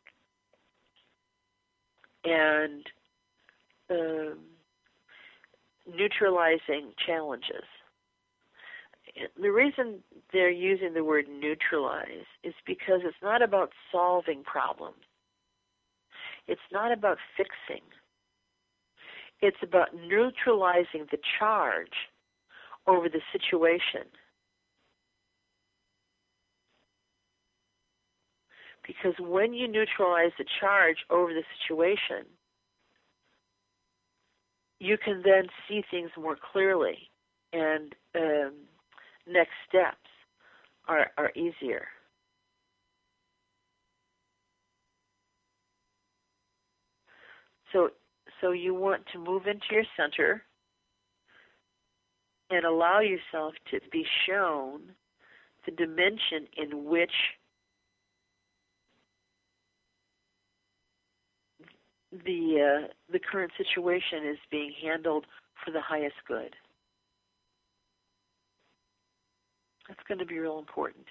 and um, neutralizing challenges. The reason they're using the word neutralize is because it's not about solving problems. It's not about fixing. It's about neutralizing the charge over the situation. Because when you neutralize the charge over the situation, you can then see things more clearly, and um, next steps are, are easier. So, so you want to move into your center and allow yourself to be shown the dimension in which the uh, the current situation is being handled for the highest good. That's going to be real important.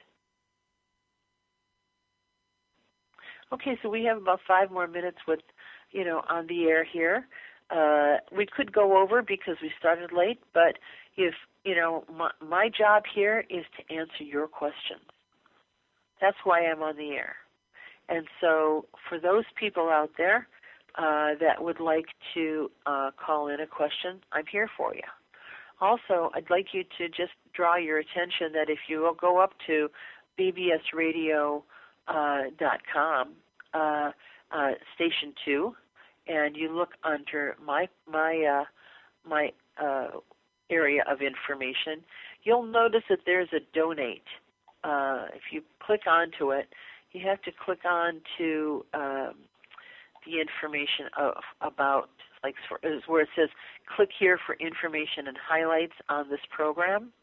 Okay, so we have about five more minutes with, you know, on the air here. Uh, we could go over because we started late, but if, you know, my, my job here is to answer your questions. That's why I'm on the air. And so for those people out there uh, that would like to uh, call in a question, I'm here for you. Also, I'd like you to just draw your attention that if you will go up to b b s radio dot com, uh, uh, Station two, and you look under my my uh, my uh, area of information, you'll notice that there's a donate. Uh, if you click onto it, you have to click on to um, the information of, about, like where it says, click here for information and highlights on this program.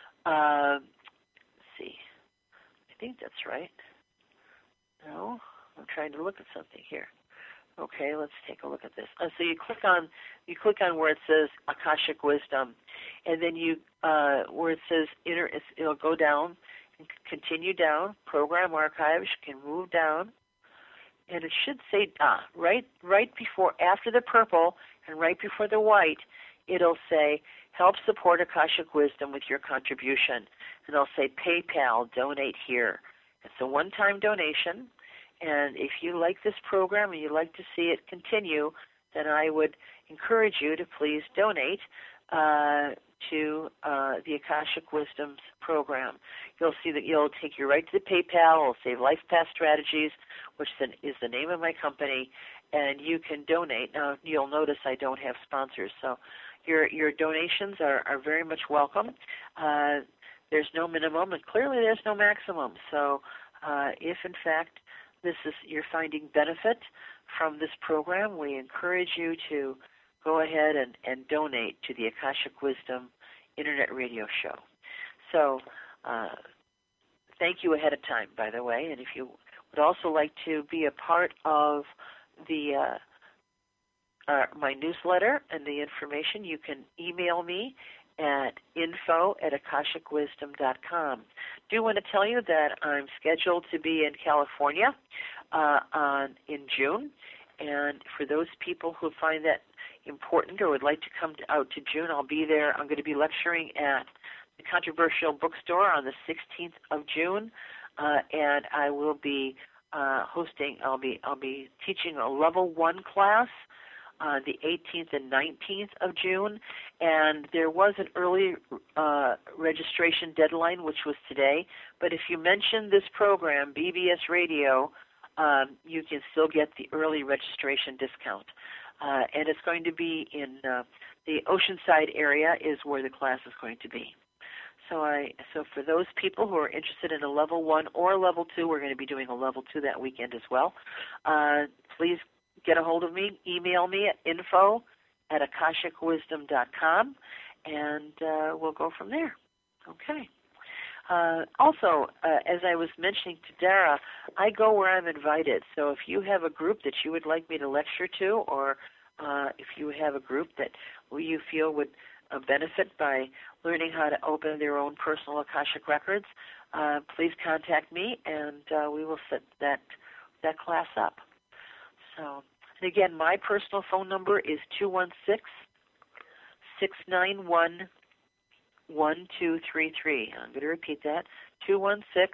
Uh, let's see. I think that's right. No? I'm trying to look at something here. Okay, let's take a look at this. Uh, so you click on you click on where it says Akashic Wisdom, and then you uh, where it says inner, it'll go down and continue down. Program archives. You can move down, and it should say ah right right before after the purple and right before the white. It'll say help support Akashic Wisdom with your contribution, and it'll say PayPal, donate here. It's a one-time donation. And if you like this program and you'd like to see it continue, then I would encourage you to please donate uh, to uh, the Akashic Wisdoms program. You'll see that you'll take you right to the PayPal. It'll say Life Path Strategies, which is the name of my company, and you can donate. Now, you'll notice I don't have sponsors, so your your donations are, are very much welcome. Uh, there's no minimum, and clearly there's no maximum. So uh, if, in fact, this is you're finding benefit from this program, we encourage you to go ahead and, and donate to the Akashic Wisdom Internet Radio Show. So uh, thank you ahead of time, by the way. And if you would also like to be a part of the uh, uh, my newsletter and the information, you can email me at info at akashic wisdom dot com. Do want to tell you that I'm scheduled to be in California uh, on in June, and for those people who find that important or would like to come to, out to June, I'll be there. I'm going to be lecturing at the Controversial Bookstore on the sixteenth of June, uh, and I will be uh, hosting. I'll be I'll be teaching a level one class on the eighteenth and nineteenth of June, and there was an early uh, registration deadline, which was today. But if you mention this program, B B S Radio, um, you can still get the early registration discount. Uh, and it's going to be in uh, the Oceanside area is where the class is going to be. So I so for those people who are interested in a level one or a level two, we're going to be doing a level two that weekend as well. Uh, please get a hold of me, email me at info at akashic wisdom dot com, and uh, we'll go from there. Okay. Uh, also, uh, as I was mentioning to Dara, I go where I'm invited. So if you have a group that you would like me to lecture to, or uh, if you have a group that you feel would uh, benefit by learning how to open their own personal Akashic records, uh, please contact me, and uh, we will set that that class up. So, and again, my personal phone number is two one six, six nine one, one two three three. I'm going to repeat that, two one six,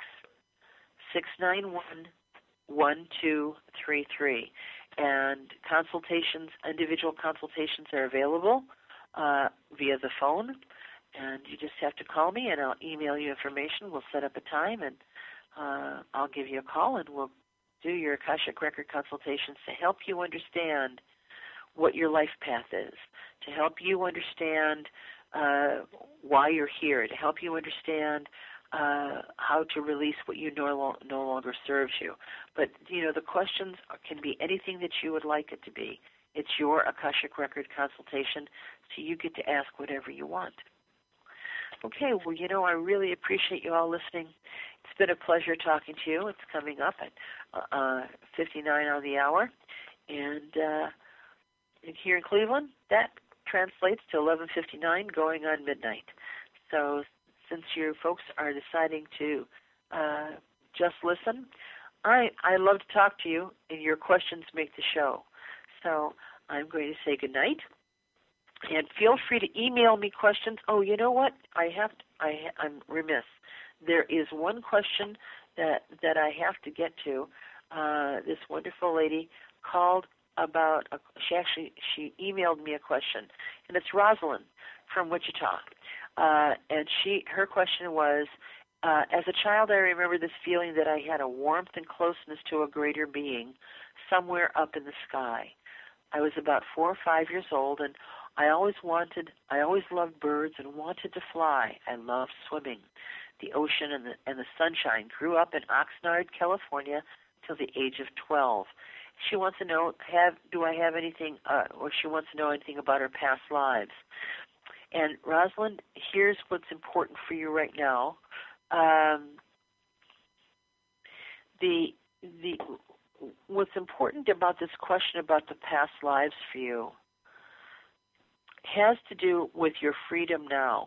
six nine one, one two three three. And consultations, individual consultations are available uh, via the phone, and you just have to call me, and I'll email you information. We'll set up a time, and uh, I'll give you a call, and we'll do your Akashic Record consultations to help you understand what your life path is, to help you understand uh, why you're here, to help you understand uh, how to release what you no, no longer serves you. But, you know, the questions can be anything that you would like it to be. It's your Akashic Record consultation, so you get to ask whatever you want. Okay, well, you know, I really appreciate you all listening. It's been a pleasure talking to you. It's coming up at uh, fifty-nine on the hour. And uh, here in Cleveland, that translates to eleven fifty-nine going on midnight. So since you folks are deciding to uh, just listen, I, I love to talk to you, and your questions make the show. So I'm going to say good night. And feel free to email me questions. Oh, you know what? I have to, I, I'm remiss. There is one question that that I have to get to. Uh, this wonderful lady called about. A, she actually she emailed me a question, and it's Rosalind from Wichita. Uh, and she her question was, uh, as a child, I remember this feeling that I had a warmth and closeness to a greater being somewhere up in the sky. I was about four or five years old, and I always wanted, I always loved birds and wanted to fly. I loved swimming, the ocean and the, and the sunshine. Grew up in Oxnard, California, till the age of twelve. She wants to know, have do I have anything, uh, or she wants to know anything about her past lives. And Rosalind, here's what's important for you right now. Um, the the what's important about this question about the past lives for you has to do with your freedom now.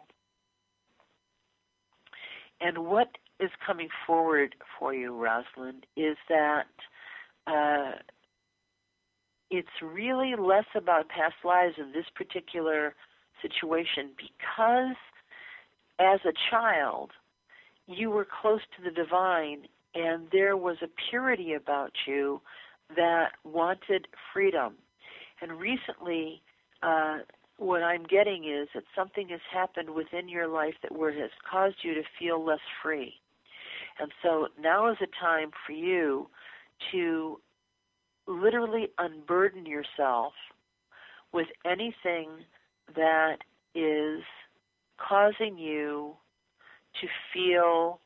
And what is coming forward for you, Rosalind, is that uh, it's really less about past lives in this particular situation, because as a child, you were close to the divine, and there was a purity about you that wanted freedom. And recently, uh, what I'm getting is that something has happened within your life that where has caused you to feel less free. And so now is a time for you to literally unburden yourself with anything that is causing you to feel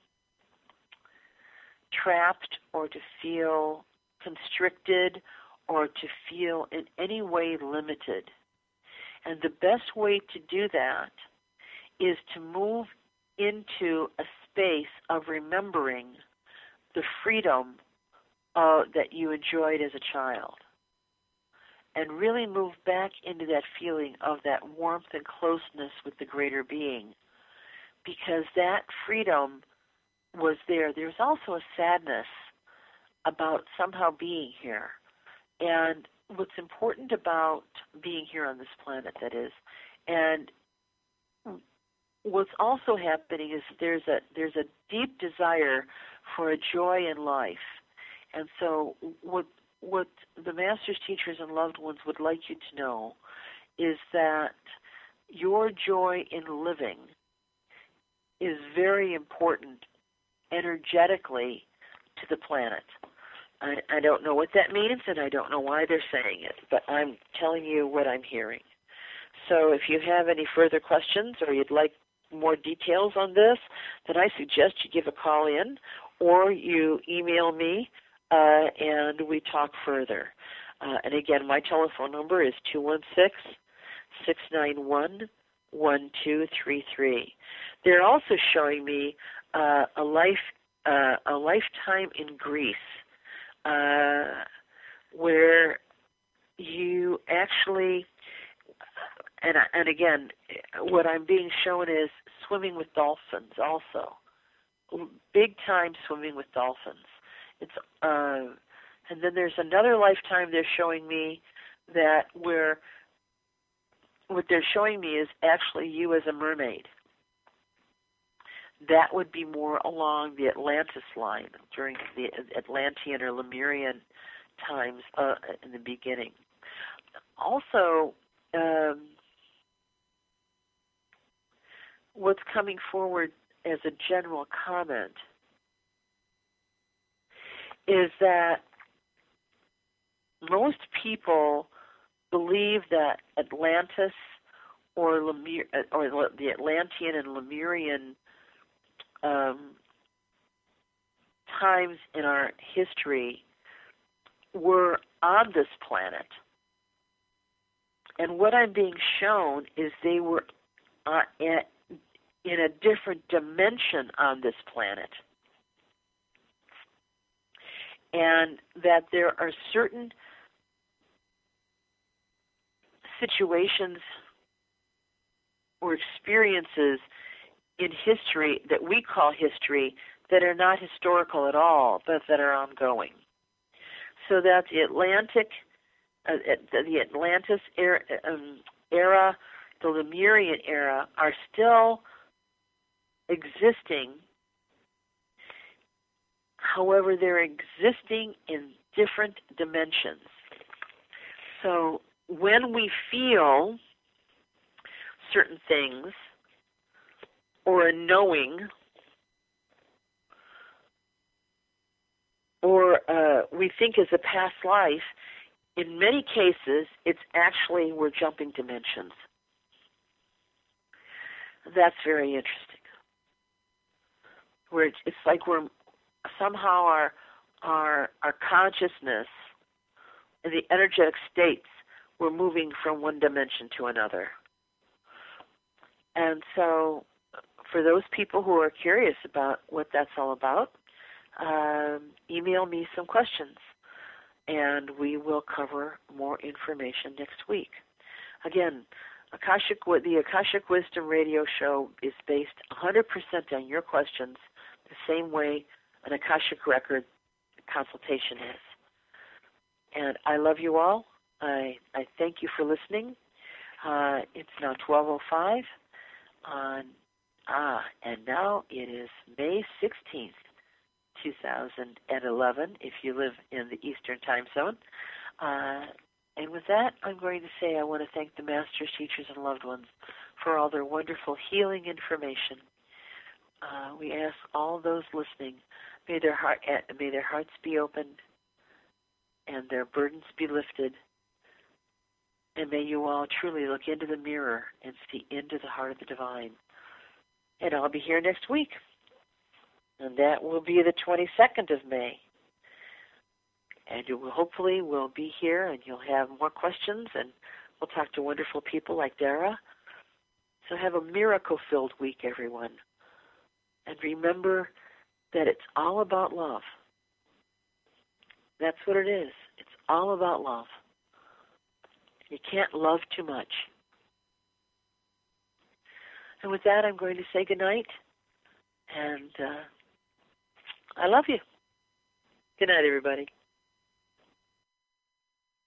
trapped or to feel constricted or to feel in any way limited. And the best way to do that is to move into a space of remembering the freedom uh, that you enjoyed as a child, and really move back into that feeling of that warmth and closeness with the greater being, because that freedom was there. There's also a sadness about somehow being here. And what's important about being here on this planet, that is, and what's also happening is there's a there's a deep desire for a joy in life. And so what what the masters, teachers, and loved ones would like you to know is that your joy in living is very important energetically to the planet. I, I don't know what that means, and I don't know why they're saying it, but I'm telling you what I'm hearing. So if you have any further questions or you'd like more details on this, then I suggest you give a call in or you email me uh, and we talk further. Uh, and again, my telephone number is two one six, six nine one, one two three three. They're also showing me uh, a life uh, a lifetime in Greece, uh, where you actually, and and again, what I'm being shown is swimming with dolphins. Also, big time swimming with dolphins. It's uh, and then there's another lifetime they're showing me that where what they're showing me is actually you as a mermaid. That would be more along the Atlantis line during the Atlantean or Lemurian times uh, in the beginning. Also, um, what's coming forward as a general comment is that most people believe that Atlantis or, Lemur, or the Atlantean and Lemurian um, times in our history were on this planet. And what I'm being shown is they were uh, at, in a different dimension on this planet. And that there are certain situations or experiences in history that we call history that are not historical at all, but that are ongoing. So that the Atlantic, uh, the Atlantis era, um, era, the Lemurian era are still existing. However, they're existing in different dimensions. So when we feel certain things, or a knowing, or uh, we think as a past life, in many cases, it's actually we're jumping dimensions. That's very interesting. Where it's, it's like we're somehow our our our consciousness and the energetic states, we're moving from one dimension to another. And so for those people who are curious about what that's all about, um, email me some questions. and we will cover more information next week. Again, Akashic, the Akashic Wisdom Radio Show is based one hundred percent on your questions, the same way an Akashic Record consultation is. And I love you all. I I thank you for listening. Uh, it's now twelve oh five. On, ah, and now it is May sixteenth, two thousand eleven, if you live in the Eastern Time Zone. Uh, and with that, I'm going to say I want to thank the masters, teachers, and loved ones for all their wonderful healing information. Uh, we ask all those listening, may their heart, may their hearts be opened and their burdens be lifted. And may you all truly look into the mirror and see into the heart of the divine. And I'll be here next week. And that will be the twenty-second of May. And you will hopefully will be here and you'll have more questions and we'll talk to wonderful people like Dara. So have a miracle-filled week, everyone. And remember that it's all about love. That's what it is. It's all about love. You can't love too much. And with that, I'm going to say goodnight. And uh, I love you. Good night, everybody.